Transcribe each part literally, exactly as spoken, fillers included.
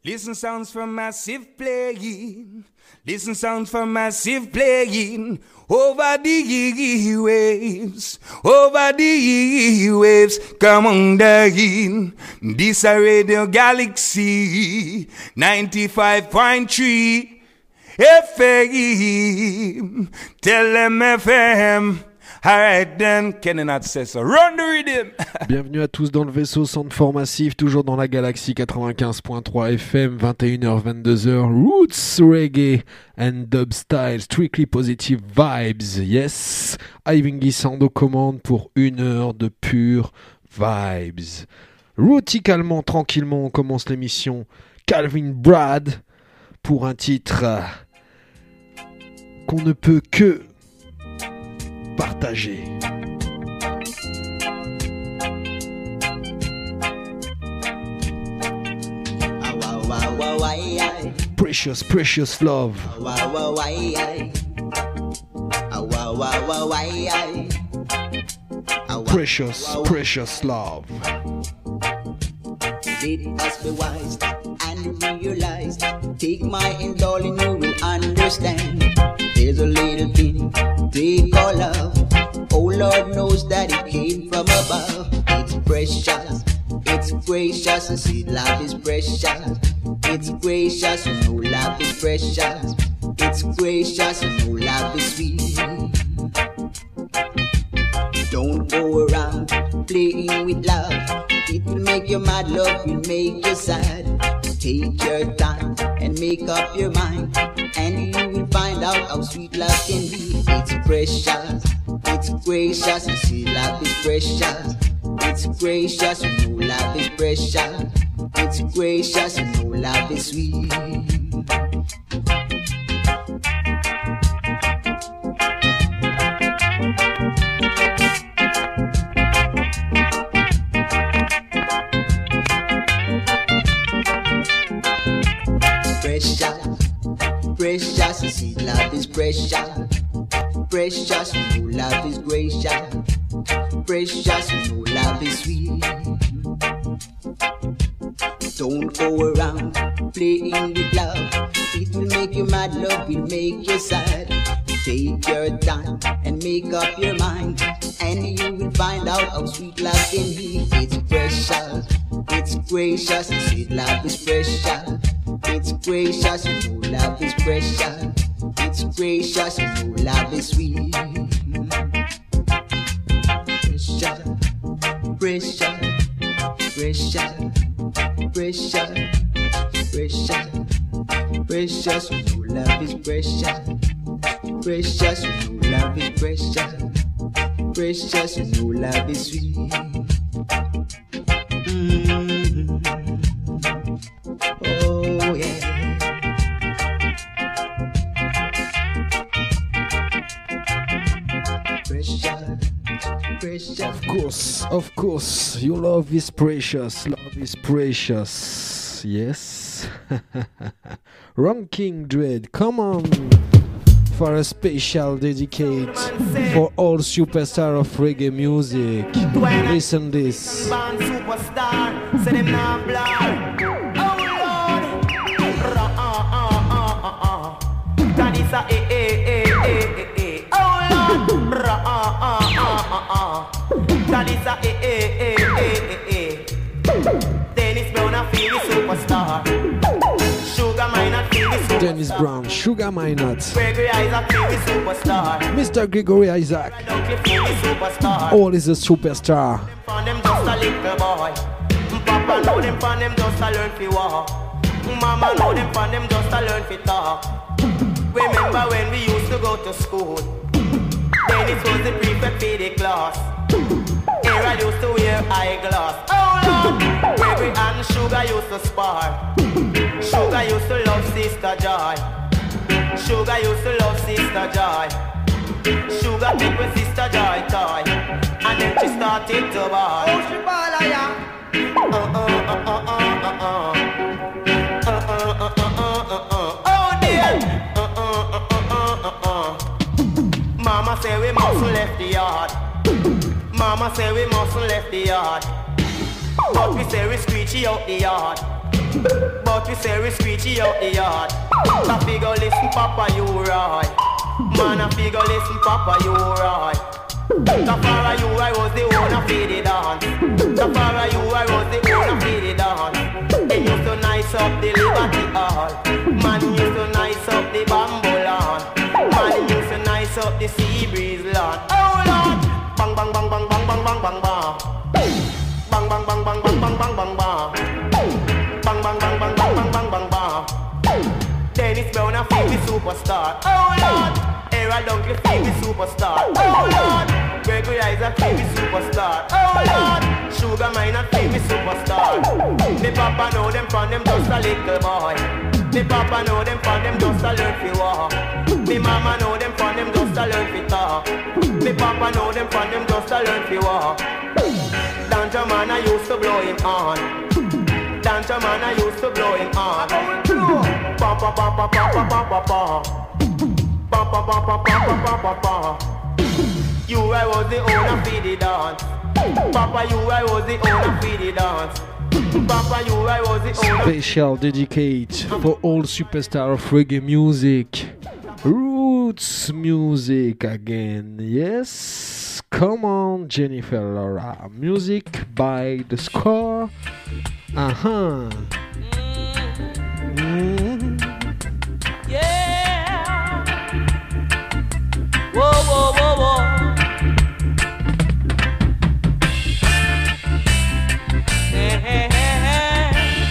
Listen sounds from massive playing. Listen sounds from massive playing. Over the waves, over the waves, come on down. This a Radio Galaxy ninety-five point three F M. Tell them F M. Alright then, Kenneth says so. Run the rhythm. Bienvenue à tous dans le vaisseau Soundform Massif, toujours dans la galaxie quatre-vingt-quinze point trois F M, vingt et une heures vingt-deux heures, Roots, Reggae and Dub Style, Strictly Positive Vibes, yes. Ivy Sound aux commandes pour une heure de pure vibes. Routicalement, tranquillement, on commence l'émission Calvin Brad pour un titre euh, qu'on ne peut que partager. Precious, precious love. Precious, precious love. Let us be wise and realize. Take my indulgence, you will understand. There's a little thing they call love. Oh, Lord knows that it came from above. It's precious, it's gracious. And see, love is precious. It's gracious, you know love is precious. It's gracious, you know love is sweet. Don't go around playing with love. It will make you mad, love will make you sad. Take your time and make up your mind, and you will find out how sweet love can be. It's precious, it's gracious. You see, love is precious. It's gracious, you know love is precious. It's gracious, you know love is sweet. Precious, you see, love is precious. Precious, you know love is gracious. Precious, you know love is sweet. Don't go around playing with love. It will make you mad, love will make you sad. Take your time and make up your mind, and you will find out how sweet love can be. It's precious, it's gracious. You see, love is precious. It's gracious, you know love is precious. It's gracious, you know love is sweet. Precious, precious, precious, precious, precious, precious, you know love is precious. Precious, you know love is precious. Precious, you know love is sweet. Mm-hmm. Oh yeah. Precious, precious. Of course, of course, your love is precious. Love is precious. Yes. Ranking Dread, come on. For a special dedicate for all superstar of reggae music. Listen this. Dennis Brown, I feel the superstar. Sugar Minot, feel the superstar. Dennis Brown, Sugar Minot. Gregory Isaac, feel the superstar. Mister Gregory Isaac. Feel the superstar. All is a superstar. For them just a little boy. Papa know them for them just a learn to walk. Mama know them for them just a learn to talk. Remember when we used to go to school? Dennis was the prefect for the class. Era used to wear eyeglass. Oh Lord! Gregory and Sugar used to spar. Sugar used to love Sister Joy. Sugar used to love Sister Joy. Sugar took with Sister Joy toy, and then she started to ball. Oh, she ball, yeah. Uh uh uh uh uh uh uh. Uh uh uh uh uh uh. Oh dear. Uh uh uh uh uh uh. Mama say we mustn't left the yard. Mama say we mustn't left the yard. But we say we screechy out the yard. But But we say we screechy out the yard. The figure listen, Papa, you right. Man, a figure listen, Papa, you right. The far you, I was the one of the dance. The far you, I was the one of the dance. They used to nice up the Liberty Hall. Man used to nice up the Bamboo Lawn. Man used to nice up the Sea Breeze Lawn. Oh Lord! Bang bang bang bang bang bang bang bang bang. Bang bang bang bang bang bang bang bang bang. Bang bang bang bang bang bang bang bang bang. Dennis Brown a famous superstar. Oh Lord! Era Dunkley famous superstar. Oh Lord! Gregory Isaac famous superstar. Oh Lord! Sugar Mine a famous superstar. The papa know them from them just a little boy. The papa know them from them just a learn fi walk. The mama know them from them just a learn fi talk. The papa know them from them just a learn fi walk. Danja man I used to blow him on. Danja man I used to blow him on. Pa pa pa pa pa pa pa pa pa. Pa pa pa pa pa pa pa pa pa. You I was the owner for the dance. Papa you I was the owner for the dance. Papa you I was the owner. Special dedicate for all superstar of reggae music. Roots music again. Yes. Come on, Jennifer Laura. Music by The Score. Uh-huh. Mm. Yeah. Whoa, whoa, whoa, whoa. Hey, hey, hey, hey.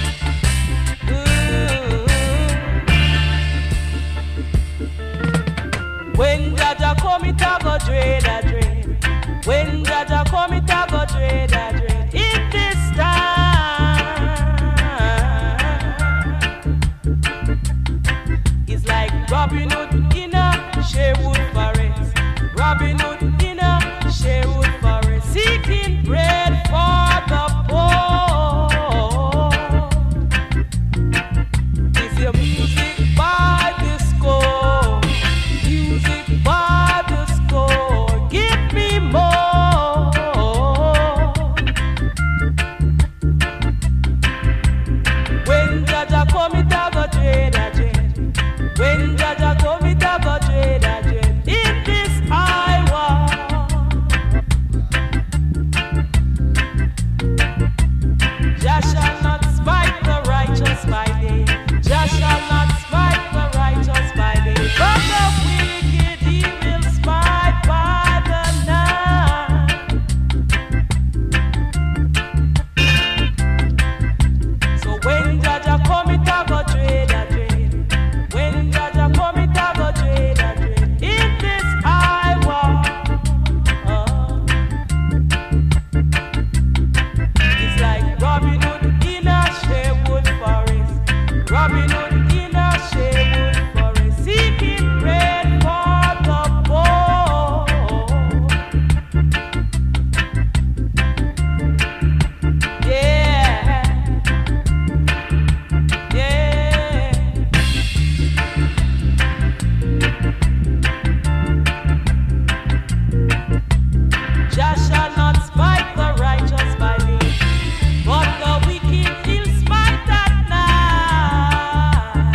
When Jaja come, it a go dread, a dread. When Jaja come, it a go dread, a dread. In this time, it's like Robin Hood in a Sherwood forest. Robin Hood in a Sherwood forest, seeking bread for the poor. Is your music by the score? Music by the score. Give me more. When Jaja come, it a go dread, a dread. When Jaja come, it a go dread, a dread. In this Iowa, Jah shall not smite the righteous by day. Jah shall not smite the righteous by day. But the wicked he will smite by the night. So when Jaja come, it a go dread, a dread. When Jaja come, it a go dread, a dread. In this Iowa, uh, it's like Robin Hood in a Sherwood forest. Robin Hood in a Sherwood forest, seeking bread for the poor. Yeah, yeah. Jah shall not smite the righteous by day, but the wicked he'll smite at night.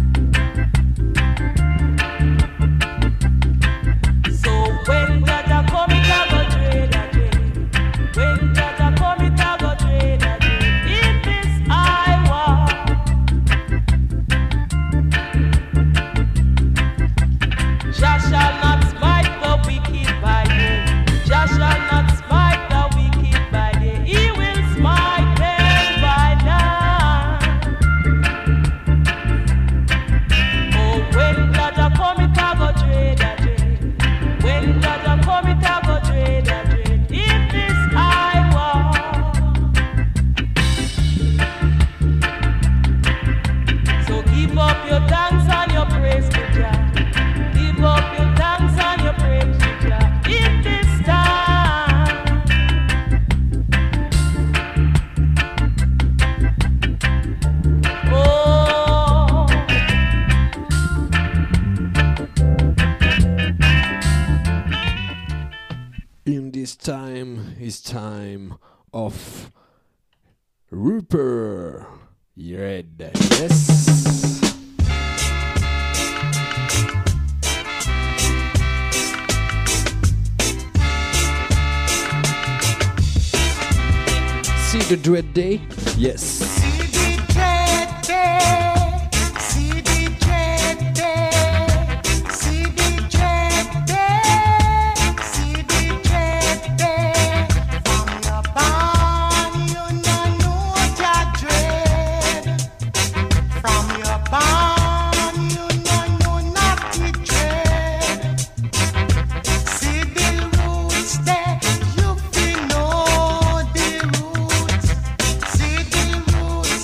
So when Jaja come, it a go dread, a dread. When Jaja come, it a go dread, a dread. In this Iowa, Jah shall not smite the wicked by day. Jah shall not smite the wicked by day. He will smite them by night. Oh, when Jaja come, it a go dread, a dread. When Jaja come, it a go dread, a dread. In this Iowa, so give up your thanks and your praise to Jah. Give up your thanks and your praise to Jah. In this time, oh, In this time is time of Rupert. Red. Yes. See the Dread Day? Yes. See the Dread Day. See the Dread Day. See the Dread Day. See the Dread Day. From your barn, you no know your dread. From your barn, you no know not the dread. See the roots there, you feel know the roots. See the roots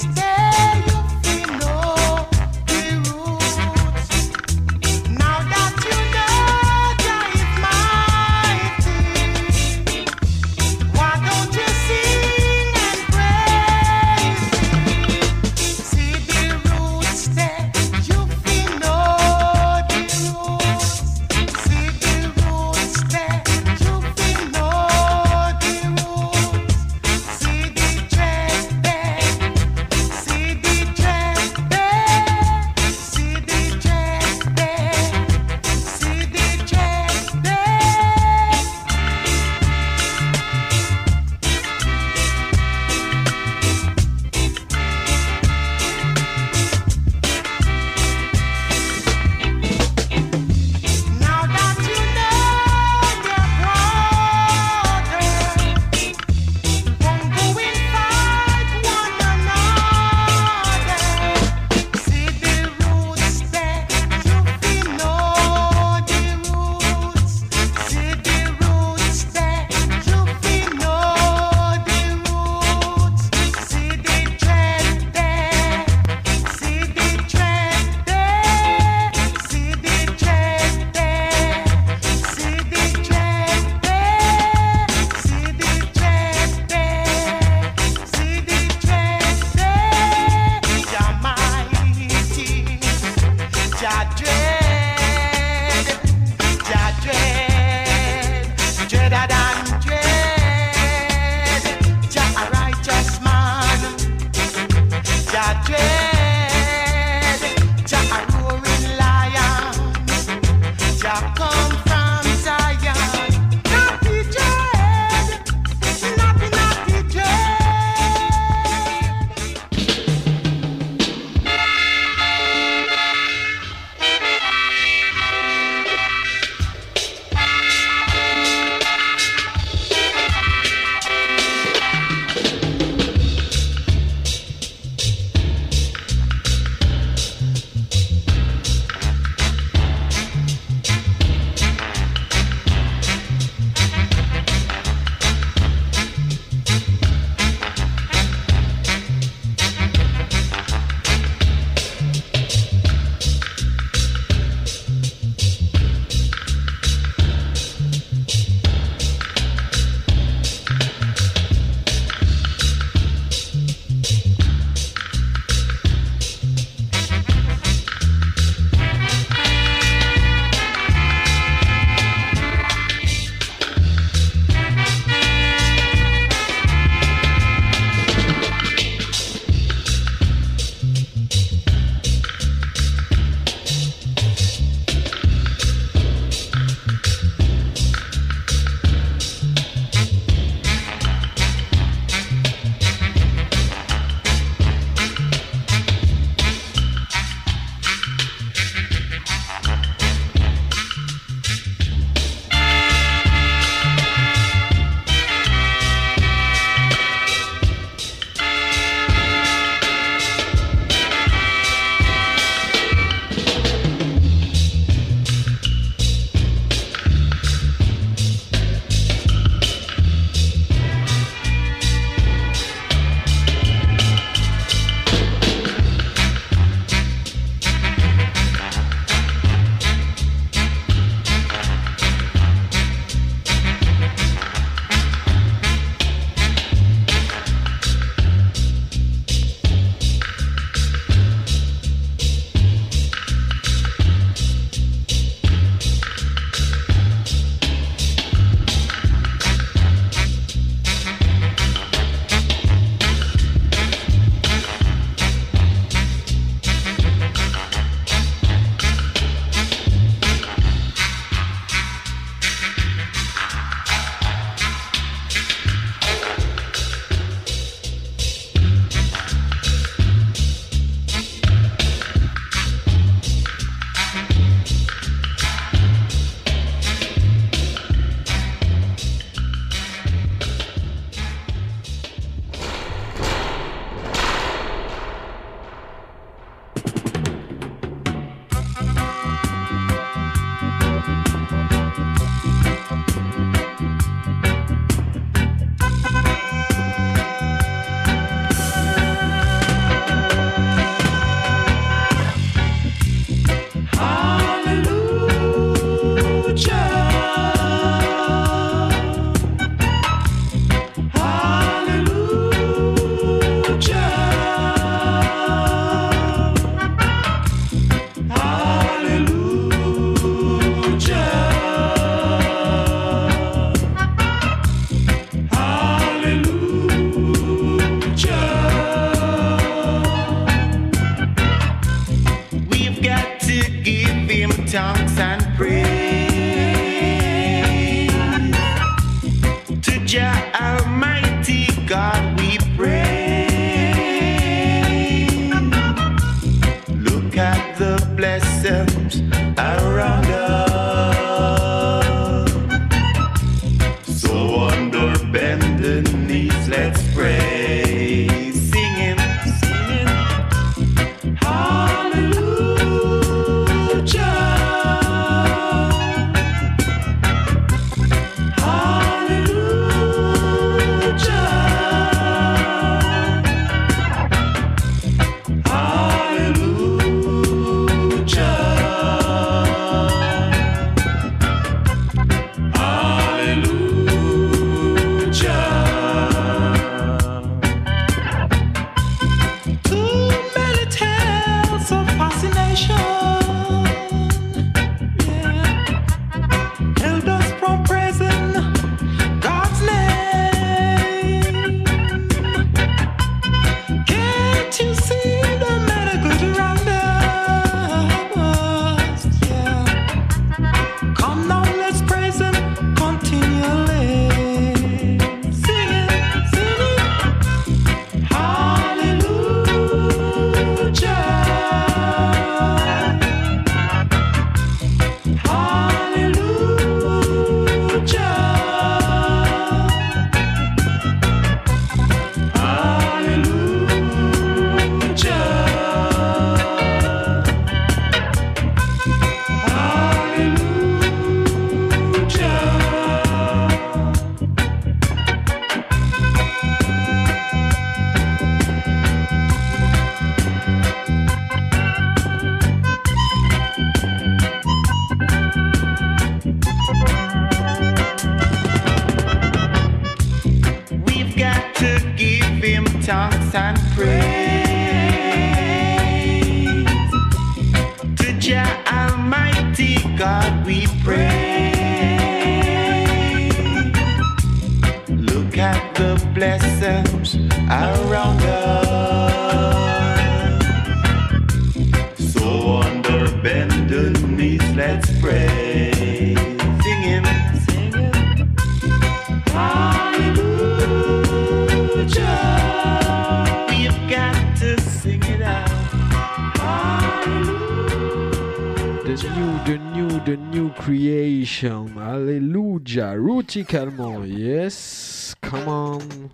new, the new, the new creation. Hallelujah. Ruti Calmont. Yes. Come on.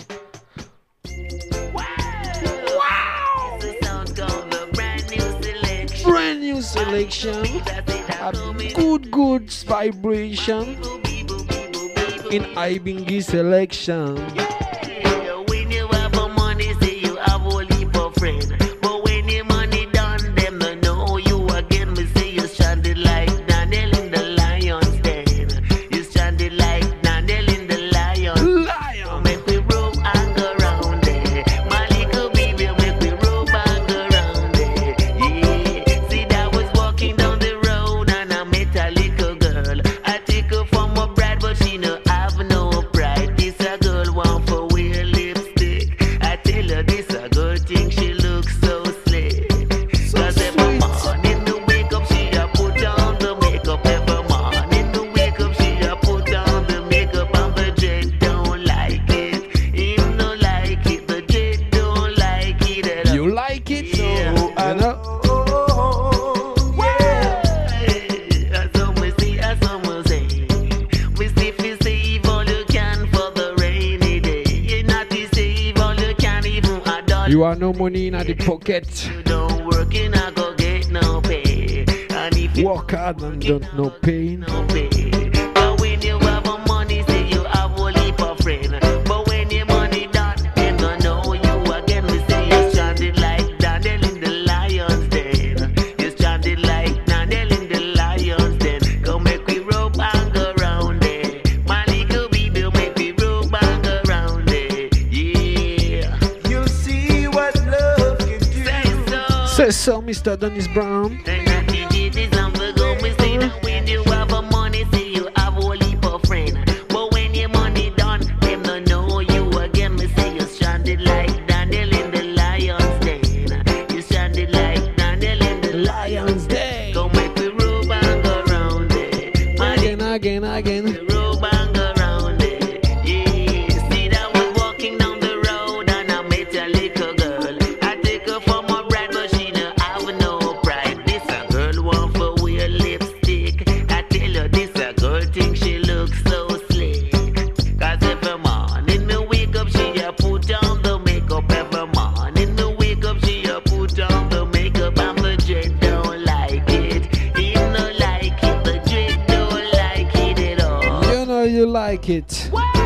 Wow. Brand new selection. A good, good vibration. In Ibingi selection. When you have a money, say you have a heap of friends. But when your money done, them no know you again. Me say you stranded like Daniel in the lion's den. You stranded like Daniel in the lion. Lion. Make me rope and go round there. My little baby, make me rope and go round there. Yeah. See, that was walking down the road and I met a little girl. I take her for my bride, but she no have no pride. This a girl want for wear lipstick. I tell her this a girl think she looks so slick. Cause every morning to wake up she a put on the makeup. Every morning to wake up she a put on the makeup. And the Jet don't like it. Him no like it. The Jet don't like it at all. You like it? Yeah. So, I know. Yeah. So we see, as some will say, we see if you save all you can for the rainy day. You not to save all you can even a dollar. You are no money in the pocket. You don't work and I go get no pay. And if you Work hard and don't know pain. no pay. But when you have a money, say you have a heap of friend. But when your money done, them don't know you again. We say you stranded like Daniel in the lion's den. You stranded like Daniel in the lion's den. Go make we rope and go round there. My little baby, make we rope and go round there. Yeah. You see what love can do. Say so. Say so, Mister Dennis Brown. And that you did this and we go, we say that when you have a money, say you have a heap of friend. But when your money done, them don't know you again. We say you stranded like Daniel in the lion's den. You stranded like Daniel in the lion's den. Go make we rope and go round there. My Again, again, again. rope and go round there. Yeah, see that we walking down the road and I met a little girl. I take her for my bride, but she no have no pride. This a girl want for wear lipstick. I tell her this a girl think she looks so slick. Cause every morning me wake up, she a put on the makeup. Every morning me wake up, she a put on the makeup. And the Jet don't like it. He no like it. The Jet don't like it at all. You know you like it.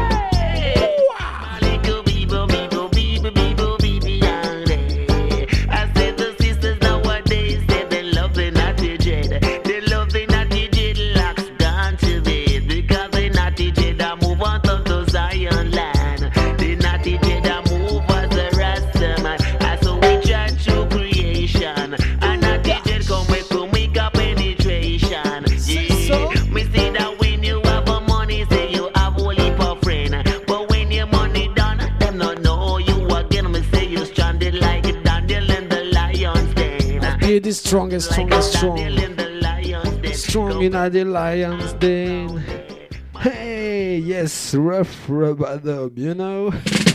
My little people, people, people, people, people out there. I said the sisters nowadays say they love the naughty Jet. They love the naughty Jet locks gone to bed. Because the naughty Jet a move on to the Zion land. The naughty Jet a move as a Rasta man. I saw we try to creation. And naughty Jet come with to make a penetration. Yeah, me see that when you have a money, say you have a heap of friend. But when your money done, them not know you again. Me say you stranded like Daniel in the lion's den. It is strong and strong and strong. Daniel in the lion's den. Strong in the lion's den. Hey, yes, rough rubber dub, you know.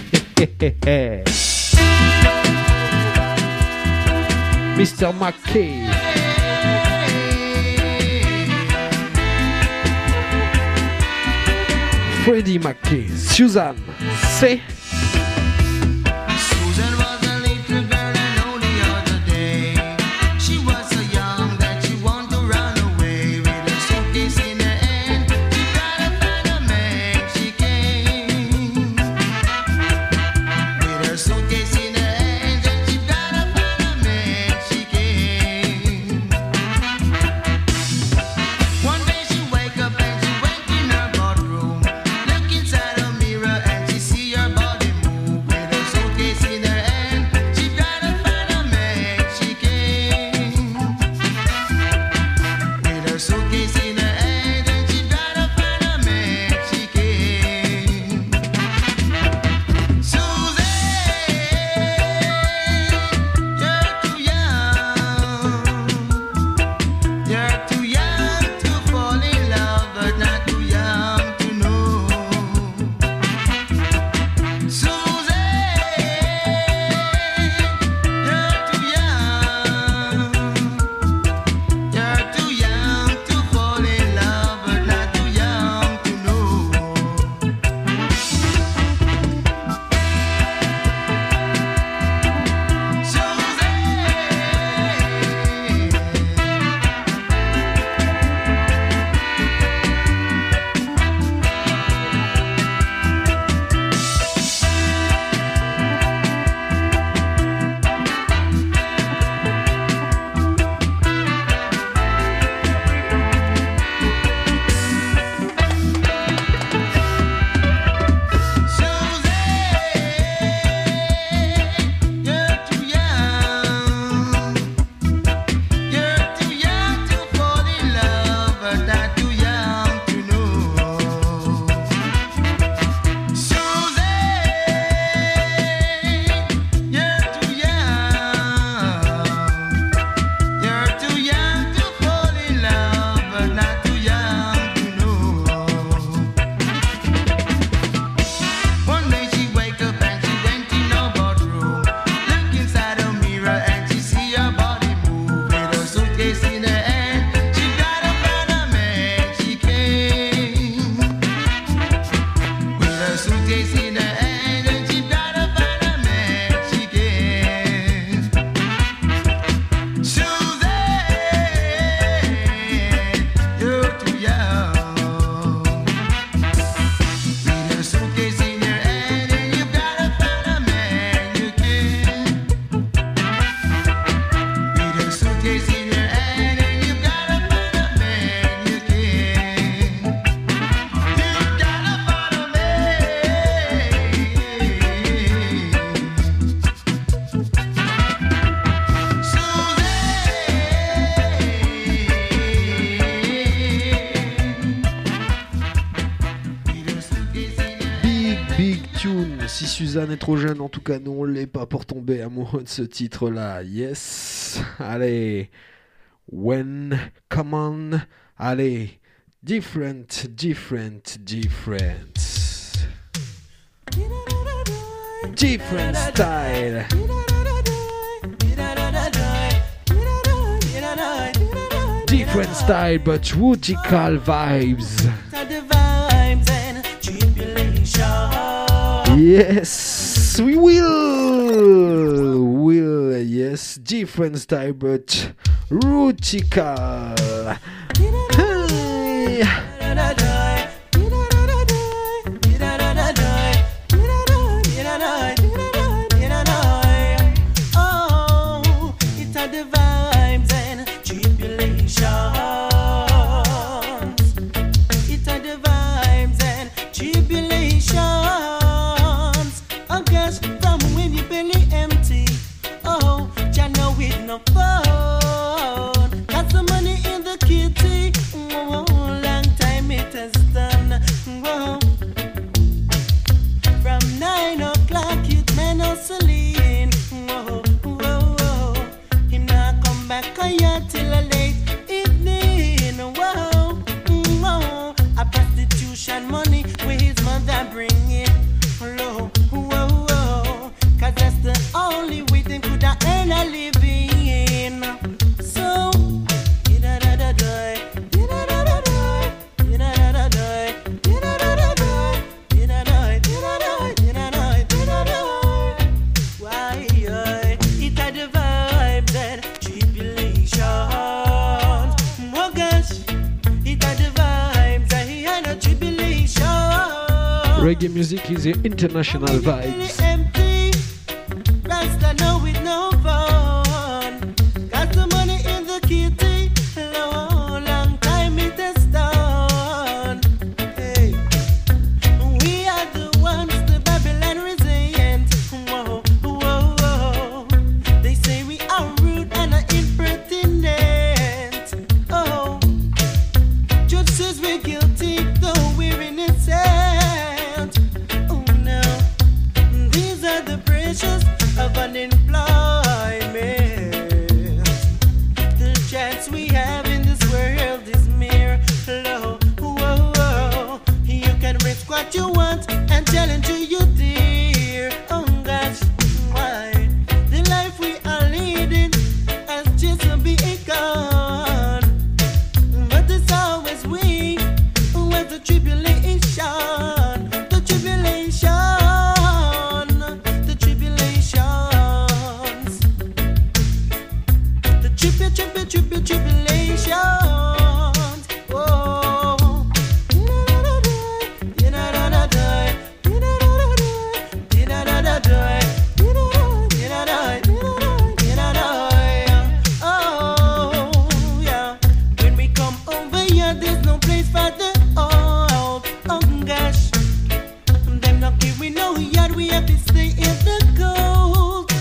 Mister McKay. Freddie McKay. Susan. Say. Susan was a little girl I know the other day. She was so young that she wanted to run away with a suitcase in her hand. She gotta find a man. She came with her suitcase in her hand, and she gotta find a man. She came. One day she wake up and she went in her bedroom. Look inside her mirror and she see her body Suzanne est trop jeune, en tout cas nous on l'est pas pour tomber amoureux de ce titre là. Yes, allez, when, come on, allez, different, different, different, different style, different style but rootical vibes. Yes, we will, will, yes, different style but rootical. Hey. Oh, it had the vibes and tribulations. It had the vibes and tribulations. No phone, got some money in the kitty. Whoa, long time it has done. Whoa. From nine o'clock, it may not sleep. Whoa, whoa, whoa. Him not come back here till a late evening. Whoa, whoa. A prostitution money where his mother bring in. Whoa, whoa, whoa. Cause that's the only way they could earn a living. Reggae music is an international vibes.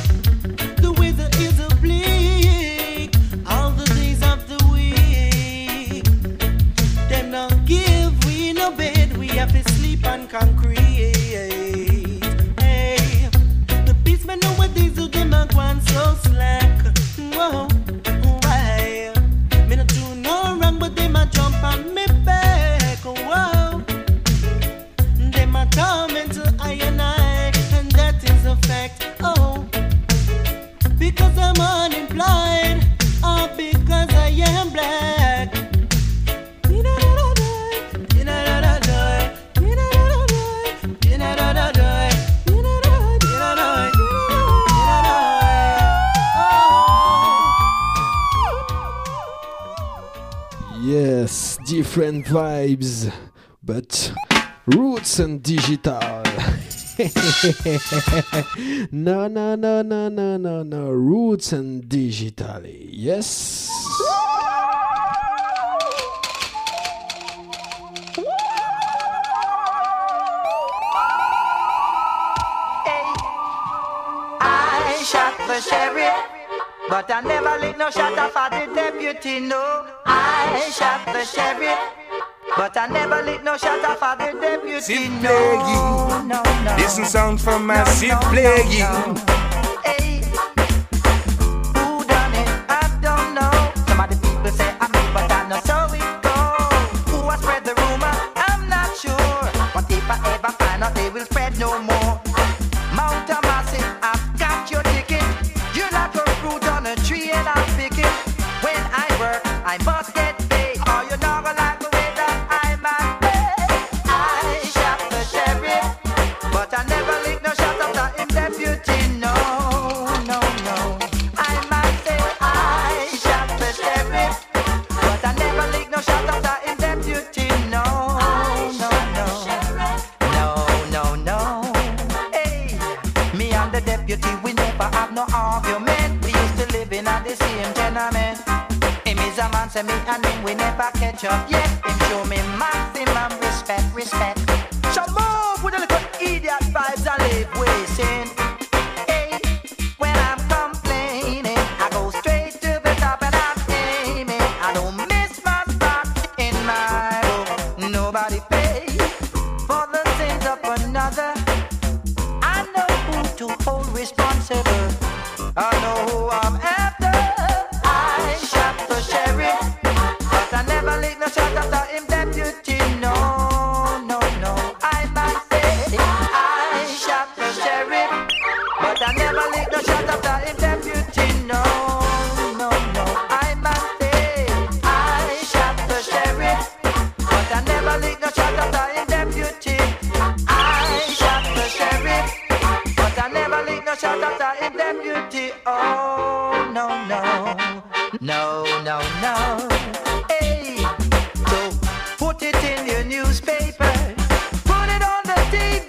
The weather is a bleak all the days of the week. Yes, different vibes, but roots and digital. no, no, no, no, no, no, no, roots and digital. Yes. I shot the sheriff, but I never lit no shot off at the deputy, no. I shot the sheriff, but I never lit no shot off at the deputy, no. No, no. Listen sound from massive no, no, playing. No, no. Hey, who done it? I don't know. Some of the people say I'm me, but I know so it goes. Who has spread the rumor? I'm not sure. But if I ever find out, they will spread no more. Mount a massive, I've got your ticket. You're not a fruit on a tree and I'll pick it. When I work, I must get paid. Or you're not gonna like the way that I'm at paid. I shot the sheriff, but I never lick no shot of the deputy. No, no, no. I might say I shot the sheriff, but I never lick no shot of the deputy. No, no, no. No, no, no. Hey, me and the deputy, we never have no argument. We used to live in a the same tenement. Him is a man, say me and him, we never catch up yet. Him show me maximum respect, respect. So move with a little idiot vibes and live wasting. Hey, when I'm complaining, I go straight to the top and I'm aiming. I don't miss my spot in my book. Nobody pays for the sins of another. I know who to hold responsible. I know who I'm after. I shot the sheriff, but I never leave no shot after him deputy. No, no, no. I might say I shot the sheriff, but I never leave no shot after him deputy. No, no, no. I might say I shot the sheriff, but I never leave no shot after him deputy. I shot the sheriff, but I never leave no shot after him deputy. Oh, no, no. No, no, no. Hey, so put it in your newspaper, put it on the T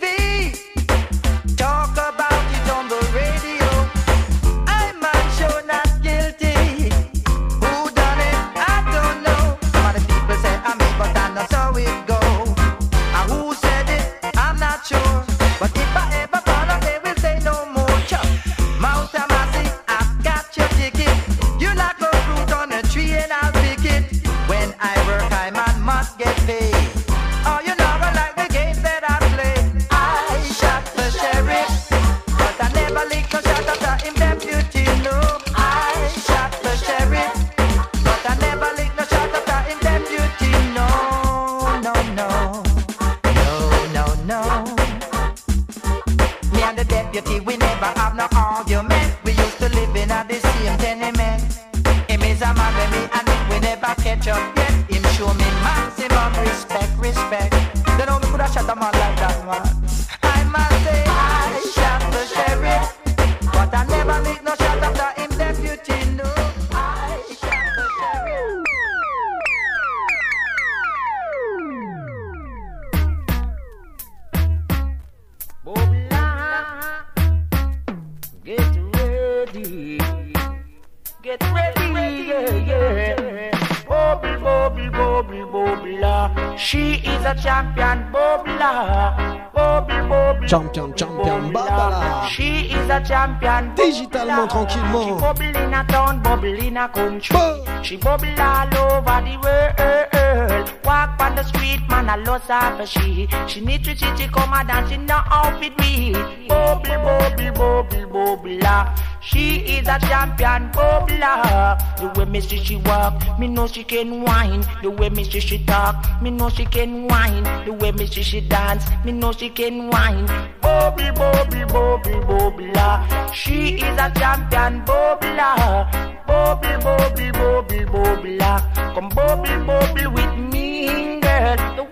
V, talk about it on the radio. I might show not guilty. Who done it? I don't know. Some of the people say I'm me, but I know so it go. And who said it? I'm not sure. But if I ever found out, they will say no more. Chuck, Mount a Massive, I've got your ticket. You like a fruit on a tree and I'll pick it. When I work, I man must get paid. Oh, you know I like the games that I play. I shot the sheriff, but I never licked no shot after him deputy. No, I shot the sheriff, but I never licked no shot after him deputy. No, no, no, no, no, no. Me and the deputy, we never have no argument. We used to live in a the same tenement. Him is a man with me and him, we never catch up yet. Him show me maximum respect, respect. They know me could have shot a man like that, man. I must say I shot the sheriff, but I never lick no shot after him deputy. No, I shot the sheriff. Bobla, get ready, get ready, yeah, yeah. Bobby, Bobby, Bobby, Bobla, she is a champion, Bobla, Bobby, Bobby, Champion, champion, Bobla. she is a champion, Digitalement, Bobla. tranquillement. She bubble in a town, bubble in a country. Bo- She bubble all over the world. Walk on the street, man, I lost half a she. She need to she come and dance in the outfit me. Bobby, Bobby, Bobby, Bobla. She is a champion, Bobla. The way me see she walk, me know she can whine. The way me see she talk, me know she can whine. The way me see she dance, me know she can whine. Bobby, Bobby, Bobby, Bobla. She is a champion, Bobla. Bobby, Bobby, Bobby, Bobla. Come Bobby, Bobby with me, girl. The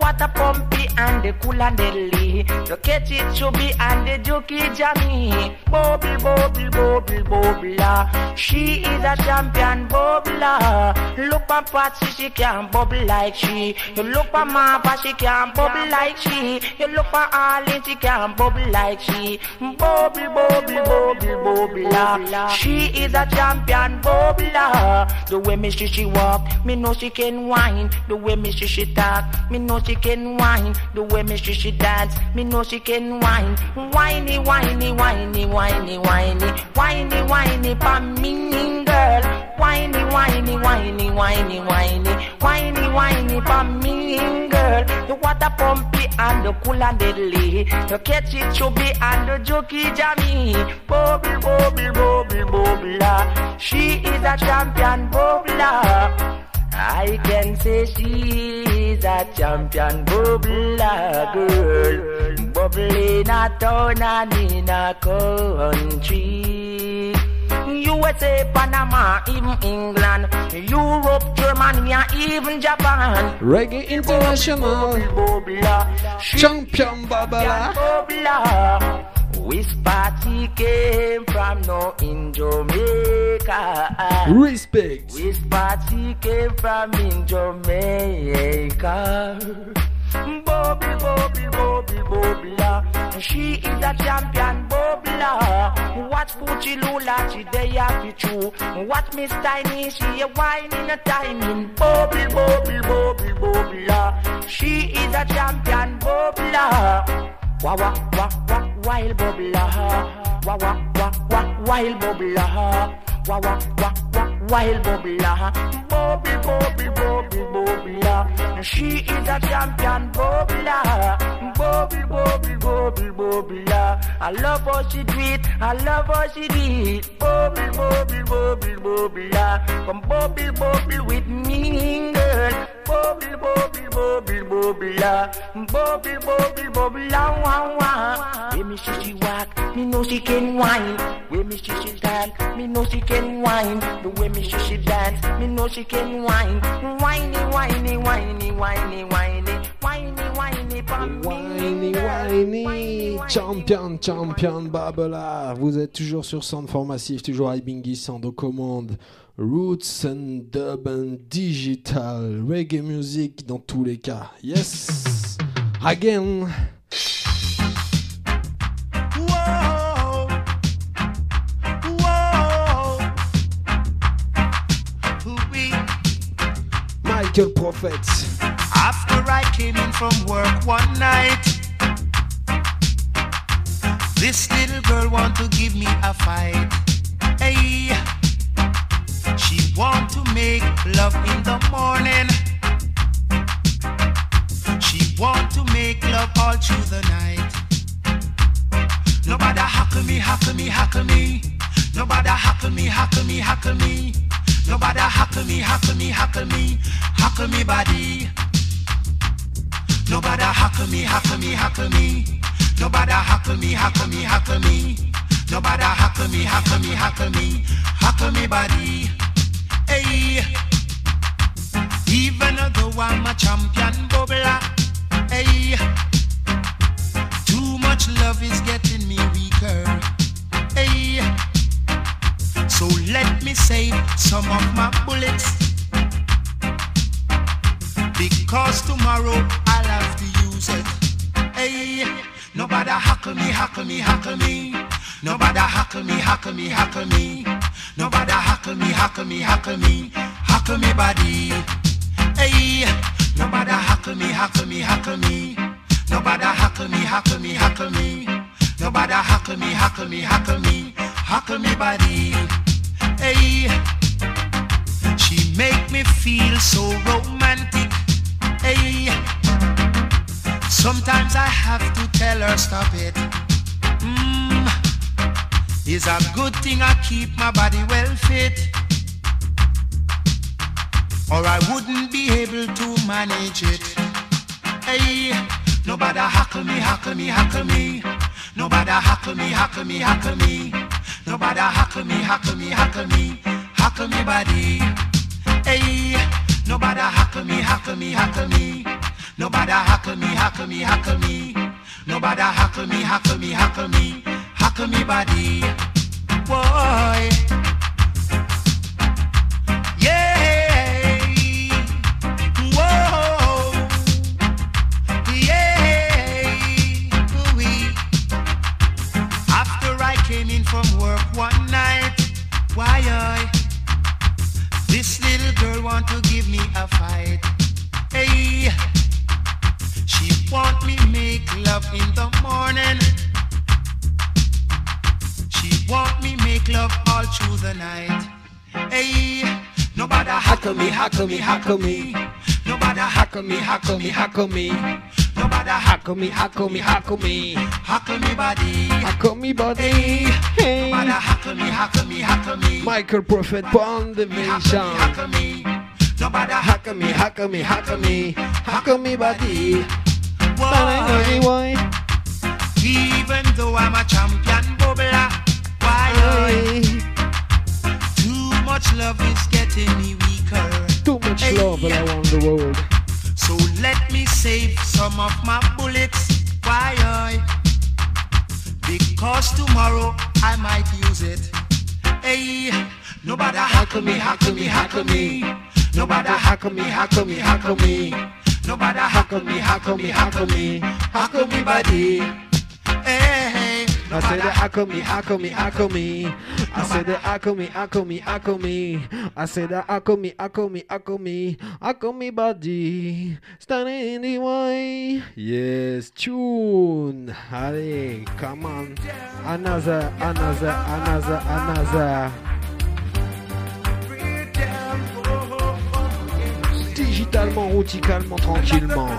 water pumpy and the cool and deadly. The catch it chubby and the jokey jammy. Bobble, bobble, bobble, bobble. She is a champion bubbler. Look at Patsy, she can't bubble like she. You look at Mama, she can't bubble like she. You look at Arlene, she can't bubble like she. Bobble, bobble, bobble, bobble. She is a champion bubbler. The way me she she walk, me know she can whine. The way me she she talk, me know she can whine. The way me she she dance, me know she can whine. Whiny, whiny, whiny, whiny, whiny, whiny, whiny, pa me girl. Whiny, whiny, whiny, whiny, whiny, whiny, whiny, pa me girl. The water pumpy and the cool and deadly. The catch it chubby and the jokey jammy. Bobble, bobble, bobble, bobble. She is a champion bubbler. I can say she's a champion bubbler girl. Bubble in a town and in a country. U S A, Panama, even England, Europe, Germany, and even Japan. Reggae International, Champion Babala. Which party came from no in Jamaica? Respect. Which party came from in Jamaica? Bobby, Bobby, Bobby, Bobby. She is a champion bubbler. Watch Fuji Lula, she they have it true. Watch Miss Tiny, she a wine in a timing. Bobby, Bobby, Bobby, Bobby. She is a champion bubbler. Wah wah wah wah wild bubbler. Wah wah wah wah wild bubbler. Wah wah wah wah wild bubbler. Bobby, Bobby, Bobby, Bobby. She is a champion bubbler. Bobby, Bobby, Bobby, Bobby. I love how she do it. I love how she do it. Bobby, Bobby, Bobby, Bobby. Come Bobby, Bobby with me, girl. Bobby, Bobby, Bobby, Bobby. Bobby, Bobby, Bobby. Wah wah. When me see she walk, me know she can whine. When me see she dance, me know she can whine. The way me see she dance, me know she can whine. Whiny, whiny, whiny, whiny, whiny, whiny, whiny, whiny, whiny, champion, champion, Babala. Vous êtes toujours sur Soundform Massive, toujours Ibingi Sound aux commandes. Roots and dub and digital, reggae music dans tous les cas. Yes, again. Whoa, whoa, ooh-wee. Michael Prophet. After I came in from work one night, this little girl want to give me a fight. Hey, she want to make love in the morning. She want to make love all through the night. Nobody hackle me, hackle me, hackle me. Nobody hackle me, hackle me, hackle me. Nobody hackle me, hackle me, hackle me. Hackle me body. Nobody hackle me, hackle me, hackle me. Nobody hackle me, hackle me, hackle me. Nobody hackle me, hackle me, hackle me. Hackle me body. Hey, even though I'm a champion bubbler, hey, too much love is getting me weaker. Hey, so let me save some of my bullets, because tomorrow I'll have to use it. Hey, nobody hackle me, hackle me, hackle me. Nobody hackle me, hackle me, hackle me. Nobody hackle me, hackle me, hackle me. Hackle me body. Hey, nobody hackle me, hackle me, hackle me. Nobody hackle me, hackle me, hackle me. Nobody hackle me, hackle me, hackle me. Hackle me body. Hey, she make me feel so romantic. Hey, sometimes I have to tell her stop it. Mmm, it's a good thing I keep my body well fit, or I wouldn't be able to manage it. Hey, nobody hackle me, hackle me, hackle me. Nobody hackle me, hackle me, hackle me. Nobody hackle me, hackle me, hackle me. Hackle me body. Hey, nobody hackle me, hackle me, hackle me. Nobody hackle me, hackle me, hackle me. Nobody hackle me, hackle me, hackle me. Hackle me body. Boy. Yeah. Whoa. Yeah. Ooh-wee. After I came in from work one night, why I? This little girl want to give me a fight. Hey, she want me make love in the morning. She want me make love all through the night. Hey, nobody hackle me, hackle me, hackle me. Nobody hackle me, hackle me, hackle me. Nobody hackle me, hackle me, hackle me. Hackle me body, hackle me body. Hey, nobody hackle me, hackle me, hackle me. Michael Prophet Bond Division. Hackle me, nobody hackle me, hackle me, hackle me. Hackle me body. Why? Even though I'm a champion bubbler, why? Too much love is getting me weaker. Too much hey, love around the world. So let me save some of my bullets. Why? Because tomorrow I might use it. Hey, nobody hackle me, hackle me, hackle me. Nobody hackle me, hackle me, hackle me. Nobody hackle me, hackle me, hackle me. Hackle me body. Hey, I said that hackle me, hackle me, hackle me. I said that hackle me, hackle me, hackle me. I said that hackle me, hackle me, hackle me. Hackle me body. Standing in the way. Yes, tune. Allez, come on. Another, another, another, another. Digitalement, routicalement, tranquillement.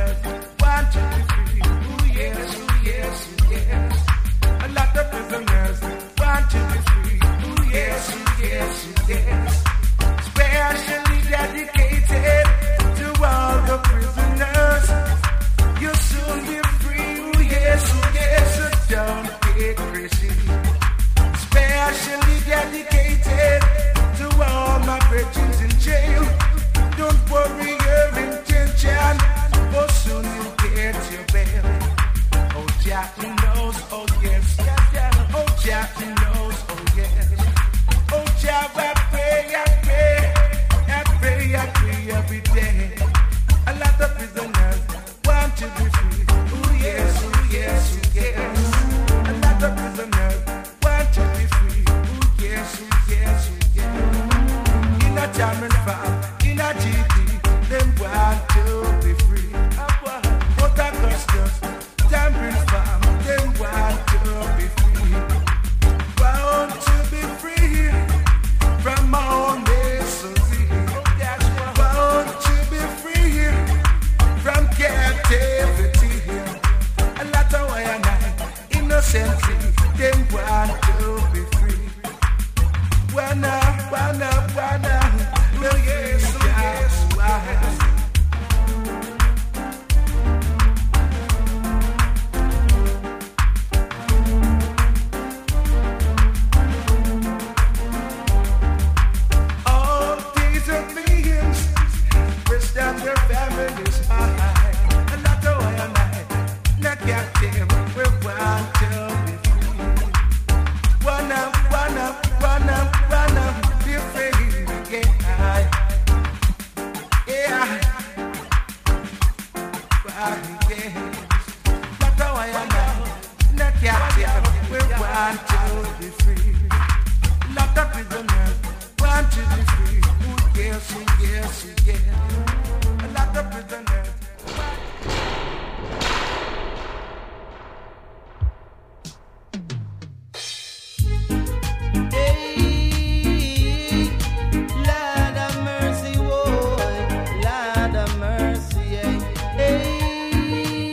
A lot of prisoners want to be free. Ooh, yes, yes, yes. Specially dedicated to all the prisoners. You'll soon be free. Ooh, yes, yes. So don't get crazy. Specially dedicated to all my virgins in jail. Don't worry your intention, for soon you'll get your bail. Oh, Jack knows, oh yes, oh Jack knows, oh yes. Oh Jack, I pray, I pray, I pray, I pray every day. A lot of prisoners want to be free. Oh yes, oh yes, oh yes. A lot of prisoners want to be free. Oh yes, oh yes, oh yes. In a German farm, in a G D, them want to be free. What a customs, tampering farm, them want to be free. Want to be free from all misery. Want to be free from captivity. A lot of way and I, innocently, them want to be free. Wanna, wanna, wanna. No, yes, oh, yes, why? All these are beings, wish that their families high. And not the way I'm like, not captive, we want to be free. Wanna, wanna, wanna, wanna be free again. Yeah, yeah. Not the way I'm like, not captive, we want to be free. Lot of prisoners want to be free. Oh yes, oh yes, oh yes. A lot of prisoners. Hey, Lord of mercy, whoa, Lord of mercy, yeah. Hey,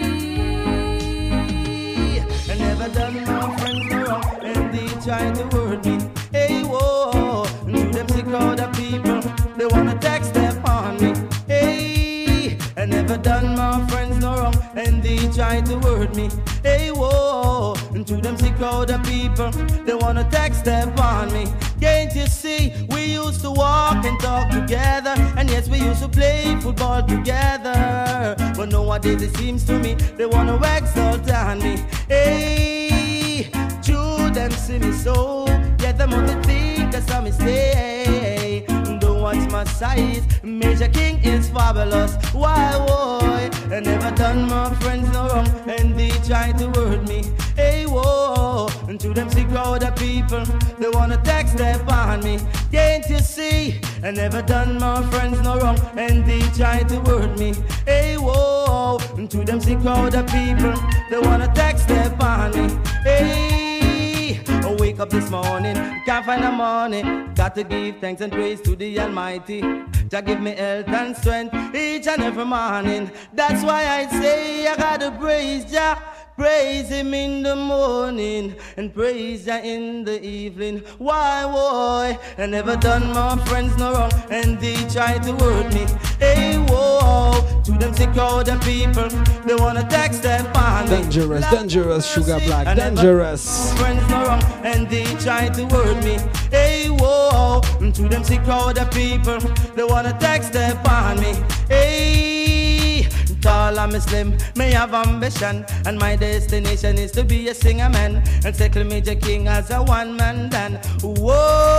I never done my friends no wrong, and they try to hurt me. Hey, whoa, to them sick crowd of people, they wanna tax them on me. Hey, I never done my friends no wrong, and they try to hurt me. Hey, whoa, to them sick crowd of people, they wanna tax them on me. Can't you see, we used to walk and talk together, and yes, we used to play football together. But nowadays it seems to me they wanna exalt on me. Hey, true them see me so, yet them only think that's a mistake. Don't watch my size, Major King is fabulous. Why, boy? I never done my friends no wrong, and they try to hurt me. Hey, whoa, and to them sick crowd of people, they wanna text step on me. Can't you see? I never done my friends no wrong, and they try to hurt me. Hey, whoa, and to them sick crowd of people, they wanna text step on me. Hey, I wake up this morning, can't find the money. Got to give thanks and praise to the Almighty. Jah give me health and strength each and every morning. That's why I say I gotta praise Jah. Praise him in the morning and praise Jah in the evening. Why, boy? I never done my friends no wrong, and they try to hurt me. Hey, whoa, to them sick crowd of people, they wanna text them on me. Dangerous, dangerous, Sugar Black, dangerous. Friends no wrong, and they try to hurt me. Hey, whoa, to them sick crowd of people, they wanna text them on me. Hey, tall and me slim, me have ambition, and my destination is to be a singer man and settle Major King as a one man dan. Whoa,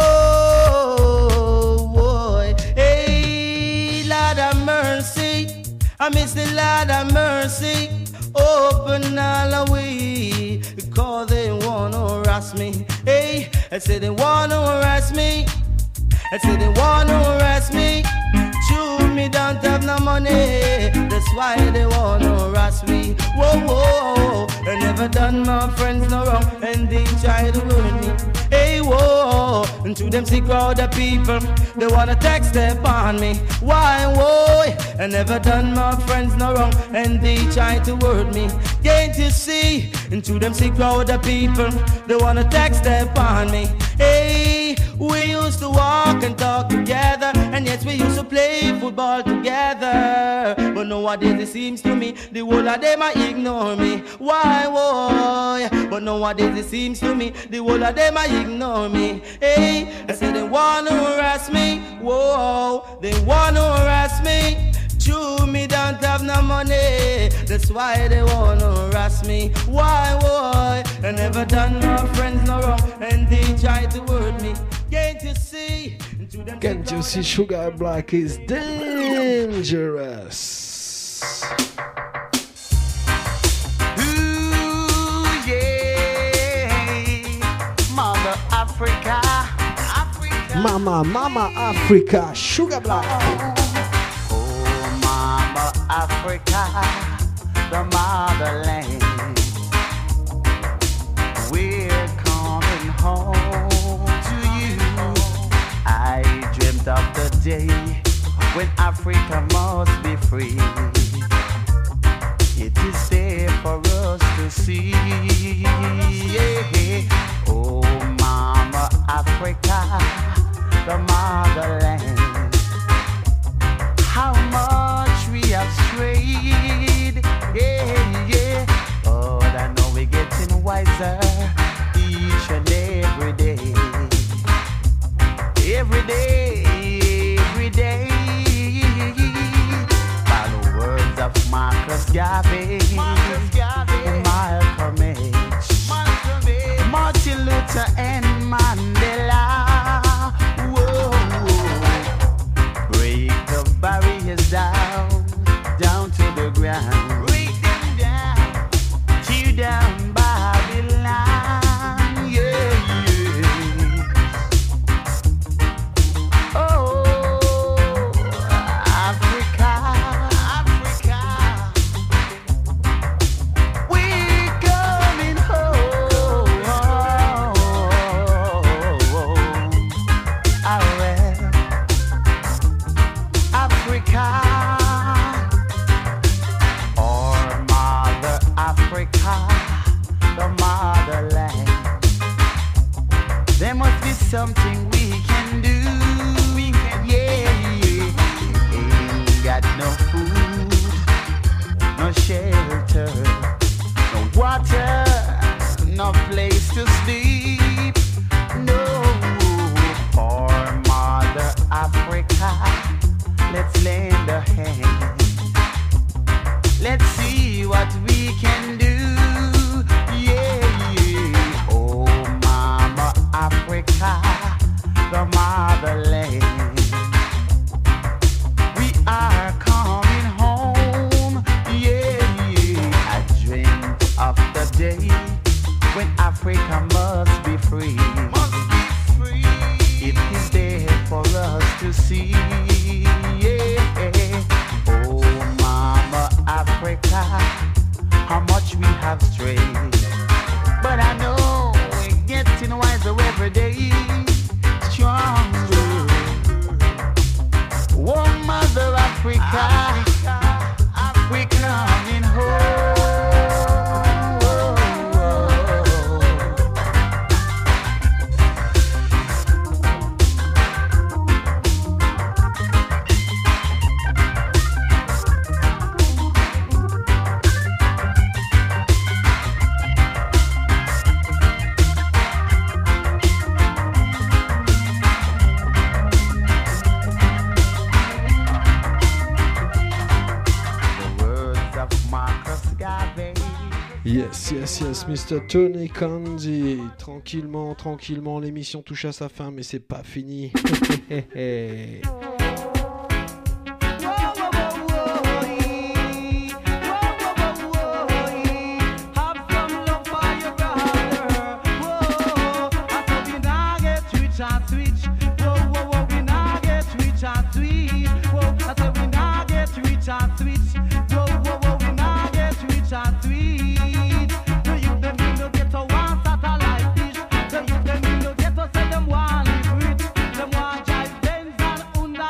boy, hey, Lord of mercy, I miss the Lord of mercy. Open all the way, because they wanna harass me. Hey, I said they wanna harass me. I said they wanna harass me. True, me don't have no money, that's why they wanna harass me. Whoa, whoa, I never done my friends no wrong, and they try to hurt me. Hey, whoa, and to them sick crowd of people, they wanna text step on me. Why, whoa, I never done my friends no wrong, and they try to hurt me. Can't you see? And to them sick crowd of people, they wanna text step on me. Hey, we used to walk and talk together, and yes, we used to play football together. But nowadays it seems to me the whole of them might ignore me. Why, boy? But nowadays it seems to me the whole of them might ignore me. Hey, I said they wanna harass me. Whoa, they wanna harass me. True, me don't have no money, that's why they wanna harass me. Why, boy? I never done my friends no wrong, and they try to hurt me. Can't you see? Can't you see Sugar Black is dangerous? Ooh, yeah, Mother Africa, Africa. Mama, Mama Africa, Sugar Black. Africa, the motherland, we're coming home to you. I dreamt of the day when Africa must be free. It is there for us to see. Yeah. Oh, Mama Africa, the motherland, how much we have strayed, yeah, yeah. But I know we're getting wiser each and every day. Every day, every day. By the words of Marcus Garvey, Marcus Garvey, Malcolm X, Malcolm X, Martin Luther and Mandela. Whoa, break the barriers down, down to the ground. Break them down, tear down Babylon. Yeah, yeah. Oh, Africa, Africa, we're coming home. Ah, well, Africa. Africa, the motherland. There must be something we can do. We can, yeah, yeah. Ain't got no food, no shelter, no water, no place to sleep. No, poor Mother Africa, let's lend a hand. can do. Yeah, yeah. Oh, Mama Africa, the motherland. We are coming home. Yeah, yeah. I dreamt of the day when Africa must be free. Must be free. It is there for us to see. Yeah. Oh, Mama Africa, how much we have strayed. But I know we're getting wiser every day, stronger. Oh, Mother Africa, we're coming home. Yes, yes, yes, Mister Tony Candy. Tranquillement, tranquillement, l'émission touche à sa fin, mais c'est pas fini. Them want drive Benz and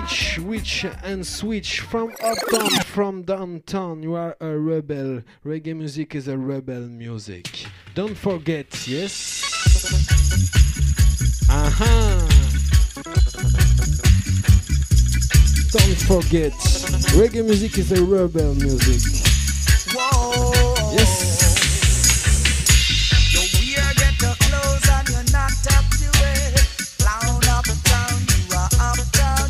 switch, witch and switch from uptown, from downtown. You are a rebel. Reggae music is a rebel music. Don't forget, yes? Aha! Don't forget, reggae music is a rebel music. Whoa. Yes. You wear get your clothes and you're not up to it. Clown up down, you are up down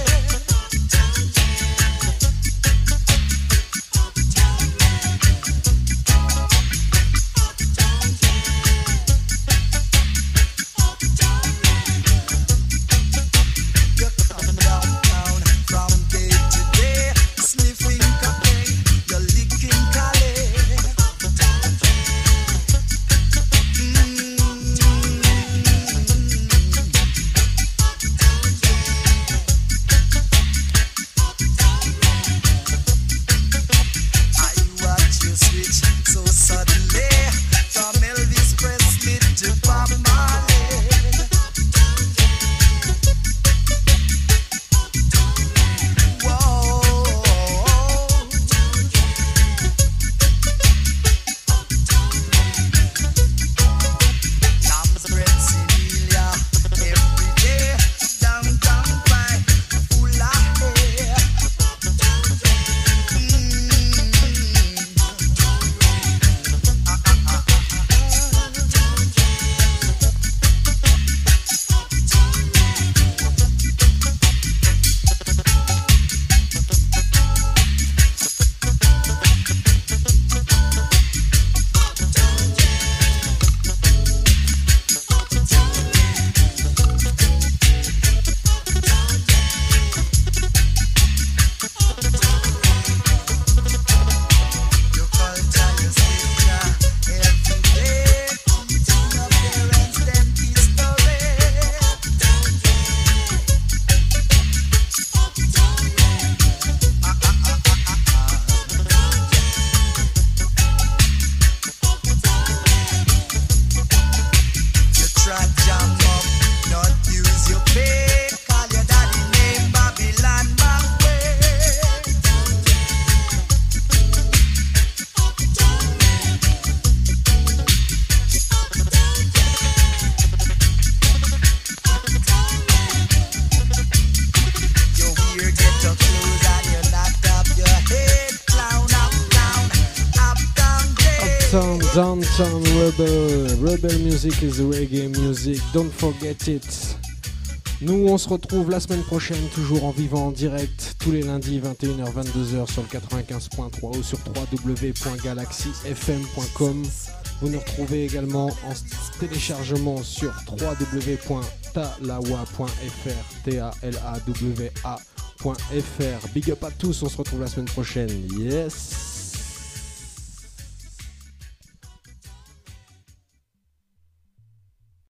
you come downtown from day to day, sniffing cocaine, you're licking Cali. I watch you switch so suddenly from Elvis Presley to Bob Marley. Whoa. Lamb's bread, Celia, every day, downtown fine, full of hair. Your culture, your scripture, every day, teaching your parents them history. You try jam up, not use your pay. Call your daddy name Babylon Bangway. You wear get your clothes and you knock up your head. Clown up down, up down day. Uptown, downtown, rebel. Rebel music is reggae music. Don't forget it. Nous, on se retrouve la semaine prochaine, toujours en vivant en direct, tous les lundis, vingt et une heures vingt-deux heures sur le quatre-vingt-quinze point trois ou sur w w w point galaxy f m point com. Vous nous retrouvez également en s- téléchargement sur w w w point talawa point f r, T A L A W A point F R. Big up à tous, on se retrouve la semaine prochaine. Yes!